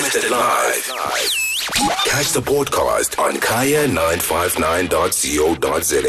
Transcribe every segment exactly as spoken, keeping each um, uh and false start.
Broadcasted live. Catch the podcast on kaya nine five nine dot co dot za.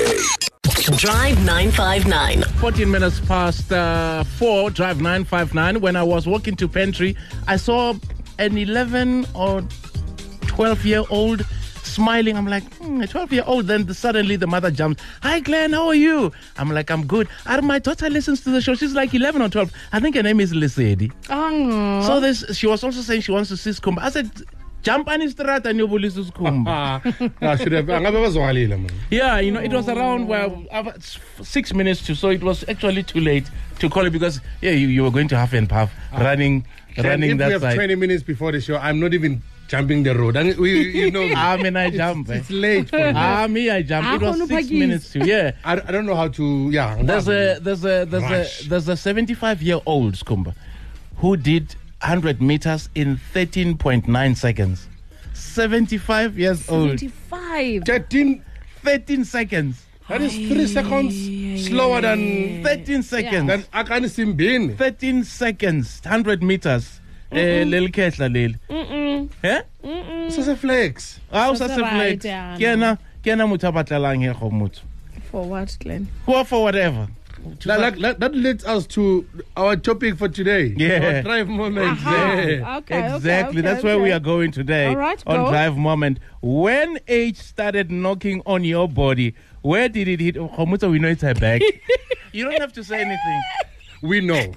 Drive nine five nine. fourteen minutes past uh, four, Drive nine five nine. When I was walking to Pantry, I saw an eleven or twelve year old smiling. I'm like, hmm, a twelve year old. Then suddenly the mother jumps. Hi, Glenn, how are you? I'm like, I'm good. And my daughter listens to the show. She's like eleven or twelve. I think her name is Lesedi. Oh. So this, she was also saying she wants to see Skumba. I said, jump on his strat and you will listen to Skumba. I should have. Man. Yeah, you know, it was around well, uh, six minutes to, so it was actually too late to call it because yeah, you, you were going to half and puff Ah. running, running if that we have side. twenty minutes before the show, I'm not even jumping the road. And we, you know, I mean, I jump. it's, it's late for me. Ah, me, I jump. Ah, It was kono six phakise. minutes to yeah. I, I don't know how to. Yeah, There's a there's a there's Rush. a there's a seventy-five year old Skumba who did one hundred meters in thirteen point nine seconds. seventy-five years old. seventy-five. thirteen. thirteen seconds. That is three seconds slower than thirteen seconds. than Akani Simbin. thirteen seconds. one hundred meters. Eh, little ketla lil. Mm-mm. Eh? This is a flex. Ah, That's sa se right, flex. yeah, Ke na ke na motho a batlalang he go motho. For what, Glenn? Go for whatever. That, that, that, that leads us to our topic for today. Yeah. Our drive moment. Aha. Yeah. Okay, Exactly. okay, That's okay, where we okay. are going today. All right, on go. Drive Moment. When age started knocking on your body, where did it hit? Khomotso, we know it's her back. You don't have to say anything. We know.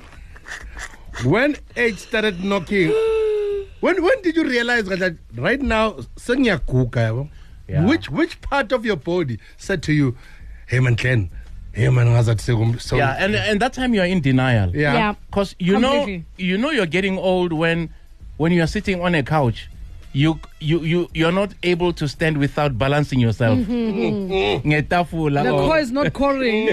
When age started knocking, when when did you realize that right now, sengiyaguga, Yeah. which which part of your body said to you, hey man, Glenn, hey man, ngazathi sekum- so Yeah, and and that time you are in denial. yeah. Yeah. Because you know Completely. you know you're getting old when when you are sitting on a couch. You you you you're not able to stand without balancing yourself. Ngetafula The or- core is not calling.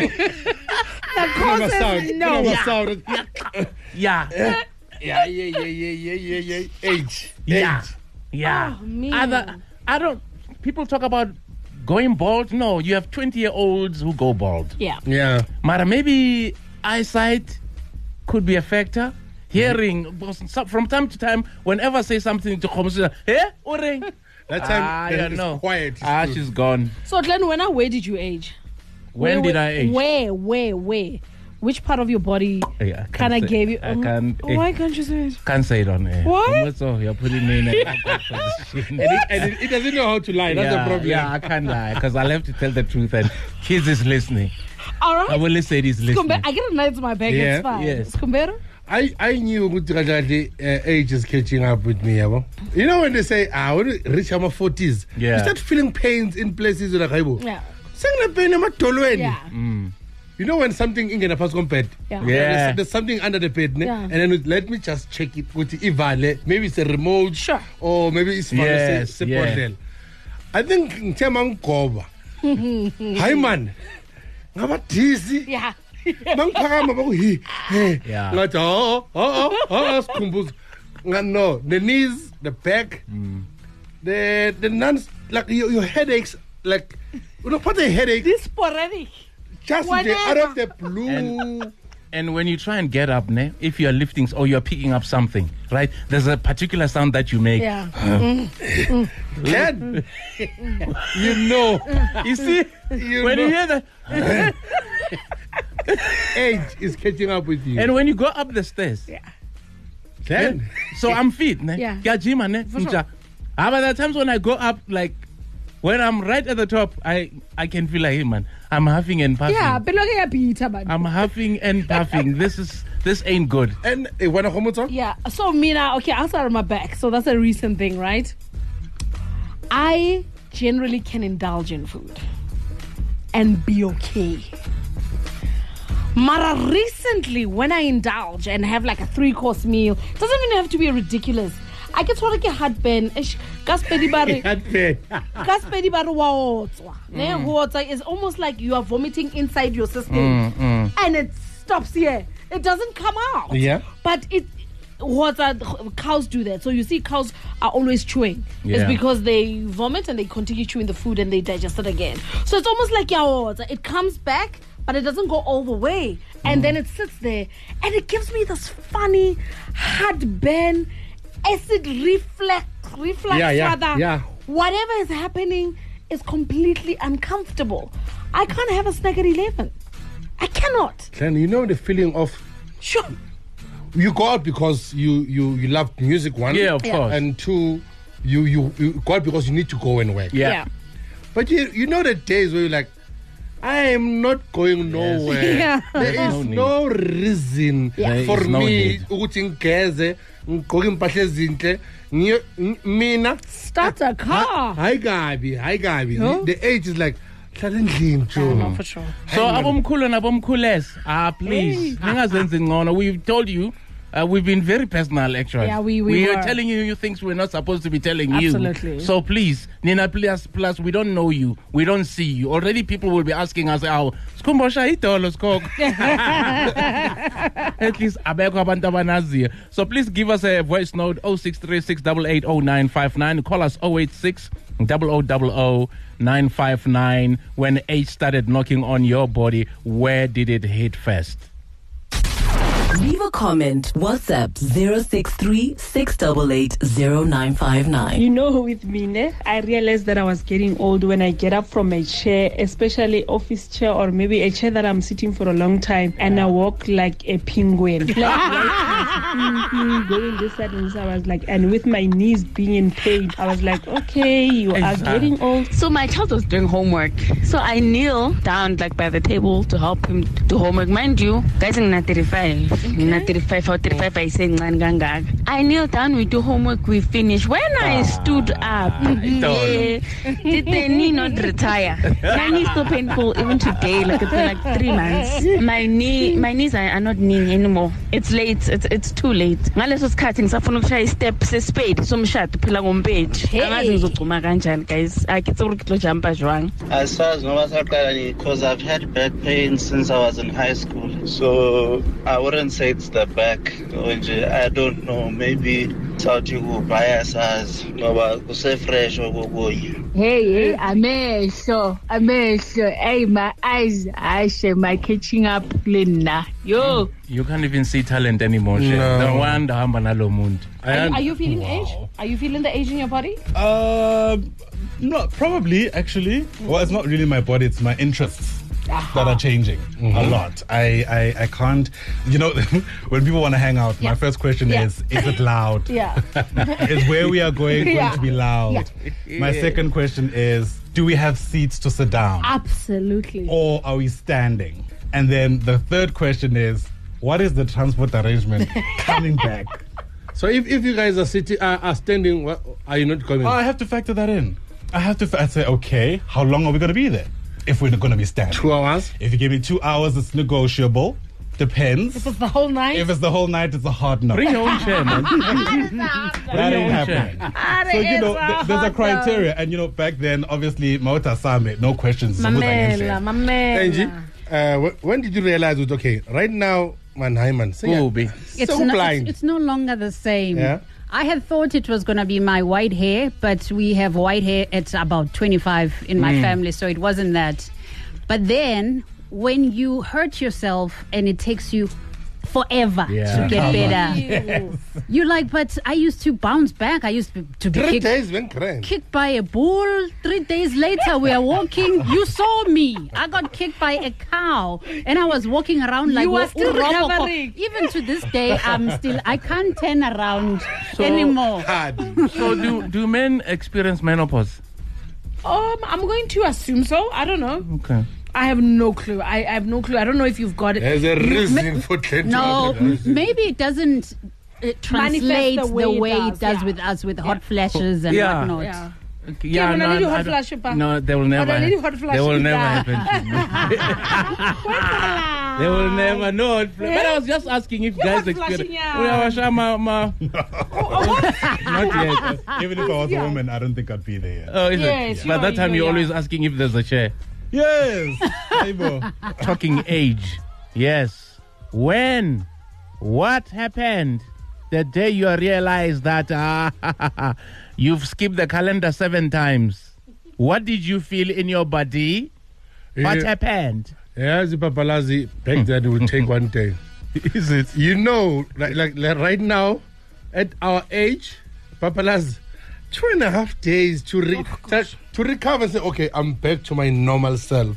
The core Never sound, says no. never sound. yeah. Yeah, yeah, yeah, yeah, yeah, yeah, yeah. Age, Yeah. age. Yeah. Oh, man. Other, I don't. People talk about going bald. No, you have twenty-year-olds who go bald. Yeah. Yeah. Mara, maybe eyesight could be a factor. Hearing, because some- from time to time, whenever I say something to Khomotso, eh, Oreng. That time Ah, I it don't is know. quiet. Ah, she's gone. So, Glenn, when I, where did you age? When Where- did I age? Where, where, where? Which part of your body Hey, I can't kind of say- gave you? I can't. eh, Why can't you say it? Can't say it on air. What? Khomotso, you're putting me in a and, it, and it, it doesn't know how to lie. That's yeah, the problem. yeah, I can't lie because I'll have to tell the truth and kids is listening. All I right. will say he's listening. Skumbe- I get a knife to my back. Yeah, It's fine. yes. Skumbero? I, I knew ukuthi uh, age is catching up with me. Yabo. You know when they say, ah, when you reach my forties, Yeah. you start feeling pains in places like, hey, Yeah. sengine pain emadolweni. Yeah. You know when something ingena phansi kompede? Yeah. Yeah. There's, there's something under the bed, ne? Yeah. And then we- let me just check it. Ukuthi ivale. Maybe it's a remote. Sure. Or maybe it's Yes, se- yeah. sepodlela. I think ngithe mangigoba. Hayi man. Ngaba dizzy. Yeah. Mangiphakama baku hi. Hey. Yeah. Ngathi oh oh oh oh sikhumbuzo. Nga- No, the knees, the back, the the nuns, like your, your headaches, like you know, what a headache This sporadic. just the, Whatever. out of the blue. And when you try and get up, ne, if you're lifting or you're picking up something, right? There's a particular sound that you make. Yeah. Then you know, You see, You when know. you hear that, age is catching up with you. and when you go up the stairs, Then so I'm fit, ne? Yeah. Ke a gyma, ne? For sure. Nja. Ah, but there are times when I go up, like when I'm right at the top, I I can feel like, hey man, I'm huffing and puffing. Yeah. Pero ke ya pita man. I'm huffing and puffing. This is this ain't good. and eh, when I come out, Yeah. So Mina, okay, I'll start on my back. So that's a recent thing, right? I generally can indulge in food and be okay. Mara, recently, when I indulge and have like a three-course meal, doesn't even have to be ridiculous. I get sort of get heartburn. Ish, gas pedi bare- had pain. gas pedi bare wa otswa. Ne, ho otswa is almost like you are vomiting inside your system, and it stops here. It doesn't come out. Yeah. But it. What are cows do that? So you see, cows are always chewing. Yeah. It's because they vomit and they continue chewing the food and they digest it again. So it's almost like yawa. It comes back, but it doesn't go all the way, and then it sits there, and it gives me this funny heartburn acid reflux, reflux Yeah, yeah, rather. yeah. Whatever is happening is completely uncomfortable. I can't have a snack at eleven. I cannot. Then you know the feeling of Sure. you go out because you you you love music, one. Yeah, of Yeah. course. And two, you you you go out because you need to go and work. yeah. But you you know the days where you're like, I am not going nowhere. Yeah. There There's is no no reason There for is no me need. ukuthi ngigeze ngigqoke impahla ezinhle ngiyo- n- mina Start a car. hayi kabi hayi kabi No? the age is like hlala endlini Yeah, no, Joe. for sure. So abomkhulu nabomkhules, ah please, ningazenzi ngcono. We've told you. Uh, we've been very personal, actually. Yeah, we- we are were. telling you you things we're not supposed to be telling Absolutely. you. So please, Nina, plus, plus, we don't know you, we don't see you. Already, people will be asking us, "Oh, skumbosha itolo skok." At least abeko abantu abanaziyo. So please give us a voice note oh six three six eight eight oh nine five nine. Call us oh eight six double oh double oh nine five nine. When age started knocking on your body, where did it hit first? Leave a comment. WhatsApp zero six three six eight eight zero nine five nine. You know, with me, ne, I realized that I was getting old when I get up from a chair, especially office chair or maybe a chair that I'm sitting for a long time, and I walk like a penguin. Like, like going this side and this side. I was like, and with my knees being in pain, I was like, okay, you are Exactly. getting old. So my child was doing homework. So I kneel down like by the table to help him do homework. Mind you, guys, I'm not thirty-five. Not thirty-five or thirty-five, I say ngangangag. I kneel down, we do homework, we finish. When I stood up, yeah, did the knee not retire? My knee is so painful even today, like it's been like three months. My knee, my knees are, are not kneeing anymore. It's late, it's it's too late. Ngaleso sikhathi ngisafuna ukushaya step sespade somshado phela ngompage. Angazi ngizogcuma kanjani guys. Akitse ukuthi lo jumpa jwang. Asazi noma saqala ni because I've had back pain since I was in high school. So I wouldn't say it's the back. Nje, I don't know. Maybe Saudi ku bias as ngoba kuse fresh okunye. Hey, hey, amehlo, amehlo. Hey, my eyes, ashe, my catching up, Linda. Yo. You can't even see talent anymore, Shay. No. No wonder hamba nalo muntu. Are you, are you feeling age? Are you feeling the age in your body? Uh, no, probably actually. Well, it's not really my body; it's my interests that are changing a lot. I, I, I can't. You know, when people want to hang out, my first question Yeah. is: Is it loud? Yeah. Is where we are going going Yeah. to be loud? My second question is: Do we have seats to sit down, Absolutely. or are we standing? And then the third question is: What is the transport arrangement coming back? So if, if you guys are sitting uh, are standing, what, are you not coming? Oh, I have to factor that in. I have to fa- I say, okay, how long are we going to be there? If we're going to be standing. Two hours. If you give me two hours, it's negotiable. Depends. If it's the whole night. If it's the whole night, it's a hard no. Bring your own chair, man. That ain't happening. So, you know, th- there's a criteria. And, you know, back then, obviously, Mota Same, no questions. Mamela, Angie, mamela. uh, wh- when did you realize it? Okay, right now, man, hi man, sing Who it. be? It's, so no, blind. it's, it's no longer the same. Yeah. I had thought it was going to be my white hair, but we have white hair at about twenty-five in my family, so it wasn't that. But then, when you hurt yourself and it takes you forever Yeah. to get better, Yes. you're like, but I used to bounce back. I used to, to be Three kicked, days went crying. kicked by a bull. Three days later, we are walking. You saw me. I got kicked by a cow, and I was walking around like You are Wo- still Uroboko. recovering. Even to this day, I'm still. I can't turn around anymore. Hard. So do do men experience menopause? Um, I'm going to assume so. I don't know. Okay. I have no clue. I, I have no clue. I don't know if you've got it. There's a reason for that. No, m- maybe it doesn't uh, translate the the way way, it it does, does yeah. with us with hot flashes and Yeah. whatnot. Yeah. Okay, Yeah, when I no, need I- hot I don't- flash, pa. No, they will never. I need hot They flash, will never yeah. happen to me. They will never know. hot flash. But I was just asking if guys hot flashing, experience. yeah. Oh, yeah, Washa, ma- ma- Not yet. Even if I was a woman, I don't think I'd be there. Oh, is Yes, it? you By are, that time, you you're are, always yeah. asking if there's a chair. Yes. Aibo. Talking age. Yes. When? What happened? The day you realized that uh, you've skipped the calendar seven times. What did you feel in your body? What Yeah. happened? Yeah, the papalazi back then it would take one day. Is it? You know, like, like like right now, at our age, Papalas, two and a half days to re- to, to recover and say, okay, I'm back to my normal self.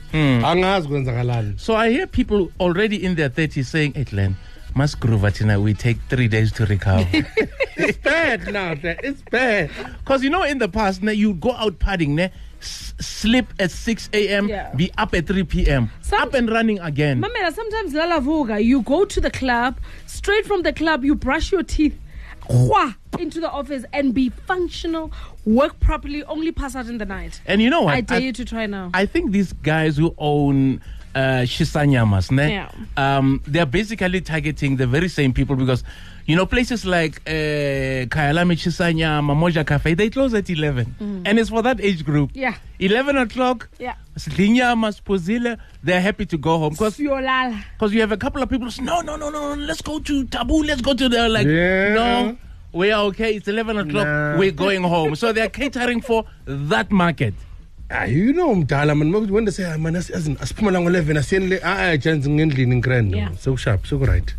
Mm. So I hear people already in their thirties saying, hey, Glenn, Mas Gruvatina, we take three days to recover. It's bad now. It's bad. Because, you know, in the past, ne, you go out partying, ne, s- sleep at six a.m., Yeah. be up at three p.m., Some- up and running again. Mamela, sometimes Lala Voga, you go to the club, straight from the club, you brush your teeth, wha, into the office and be functional, work properly, only pass out in the night. And you know what? I dare I- you to try now. I think these guys who own uh, Shisanyamas, ne, Yeah. um, they're basically targeting the very same people because, you know, places like uh, Kayalami Chisanyama, Moja Cafe, they close at eleven. Mm. And it's for that age group. Yeah. eleven o'clock, Yeah. Slinyama, Spozile, they're happy to go home. Because Fiolala. you have a couple of people who say, no, no, no, no, let's go to Taboo, let's go to the, like, Yeah. no, we are okay, it's eleven o'clock, Nah. we're going home. So they're catering for that market. Ah, you know, Mdala, man, when they say, ah, man, as in, as Pumalang eleven, as in, ah, ah, chance in Endlin grand. Yeah. So sharp, so right.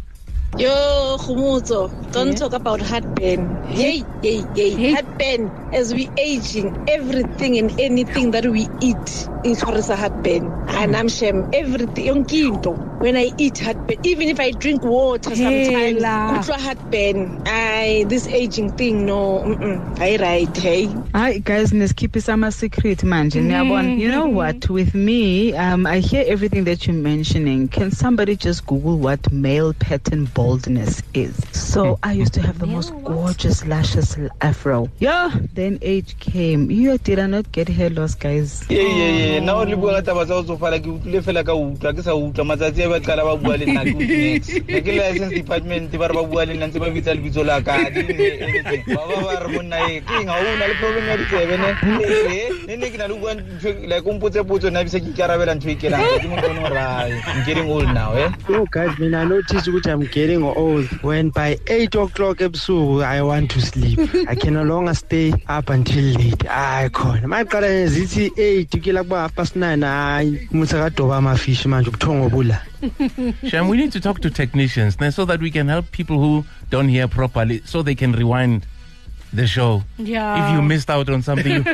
Yo, Khumuzo, don't Yeah. talk about heartburn. Yay, yay, yay. Heartburn, as we aging, everything and anything that we eat is for us a heartburn. And I'm shem, everything, yonkinto. When I eat heartburn, even if I drink water sometimes, Hela. kutwa heartburn. I, this aging thing, no, mm-mm. I right, hey. Hi guys, neskip sama secret manje. Nyabon, you know what? With me, um, I hear everything that you're mentioning. Can somebody just Google what male pattern baldness is? So I used to have the most gorgeous luscious afro. Yeah, then age came. You did I not get hair loss, guys? Yeah, yeah, yeah. Now le bua ka taba tsa go tsofa like le fela ka utlwa ke sa utlwa matsatsi a ba qala ba bua le nna ke utlwetse. Ne ke license department ba re ba bua le nna ntse ba bitsa le bitso la ka di anything. Ba ba ba re monna e ke nga una le problem ya ditsebe ne. Ne ne ke na le bua like umpotse potso na bisa ke ikarabela ntho e ke rang ke mo bona ra I'm getting old now, eh? Oh guys, man, I noticed that I'm getting old when by eight o'clock ebusuku I want to sleep. I can no longer stay up until late. I can't. My car is eight to kill half past nine. I musagadoba my fish manje ubuthongo bula. Shem, we need to talk to technicians ne, so that we can help people who don't hear properly so they can rewind the show. Yeah. If you missed out on something. You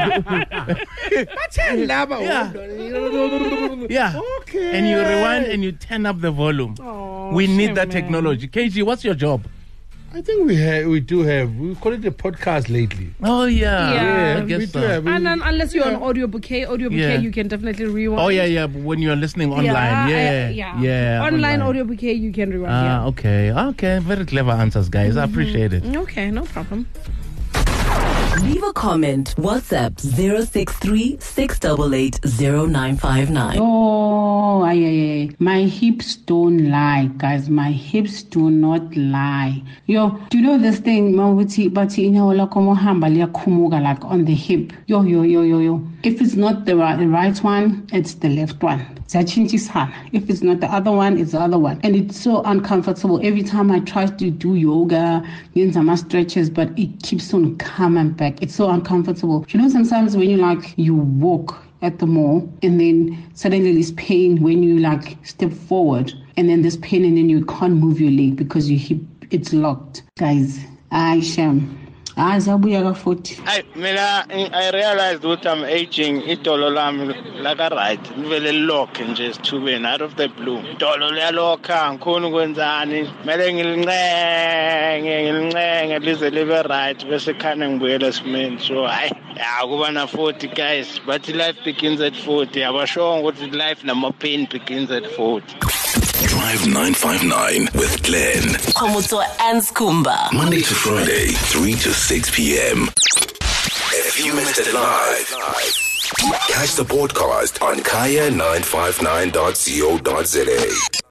Yeah. yeah. Okay. And you rewind and you turn up the volume. Oh, we need shame, that man. technology. K G, what's your job? I think we have, we do have, we call it a podcast lately. Oh, yeah. Yeah. I guess we so. do have. And then, unless you're Yeah. on audio bouquet, audio bouquet, Yeah. you can definitely rewind. Oh, yeah, yeah. When you're listening online. Yeah, Yeah. I- yeah. yeah. Online, audio bouquet, you can rewind. Ah, okay. Okay. Very clever answers, guys. I appreciate it. yeah. Okay, no problem. Leave a comment. WhatsApp zero six three, six eight eight, zero nine five nine. Oh, ay, ay, ay. My hips don't lie, guys. My hips do not lie. Yo, do you know this thing, Mawuti, bati inyawola komo hamba liya kumuga, like on the hip? Yo, yo, yo, yo, yo. If it's not the right, the right one, it's the left one. Zachinjisana. If it's not the other one, it's the other one. And it's so uncomfortable. Every time I try to do yoga, doing some stretches, but it keeps on coming back. It's so uncomfortable. You know, sometimes when you like, you walk at the mall and then suddenly there's pain when you like step forward and then there's pain and then you can't move your leg because your hip, it's locked. Guys, I sham. I zabuya futhi. I mina I realized that I'm aging idolo lami like a right vele lock nje sithubeni out of the blue idolo liyalokha ngikhona ukwenzani mele ngilincenge ngilincenge lize libe right bese khane ngibuyele esimeni so hayi akuba na forty guys but life begins at forty abashongo ukuthi life nama pain begins at forty. Drive nine five nine with Glenn. Khomotso and Skumba. Monday to Friday, three to six p.m. If you missed it live, catch the podcast on kaya nine five nine dot co dot za.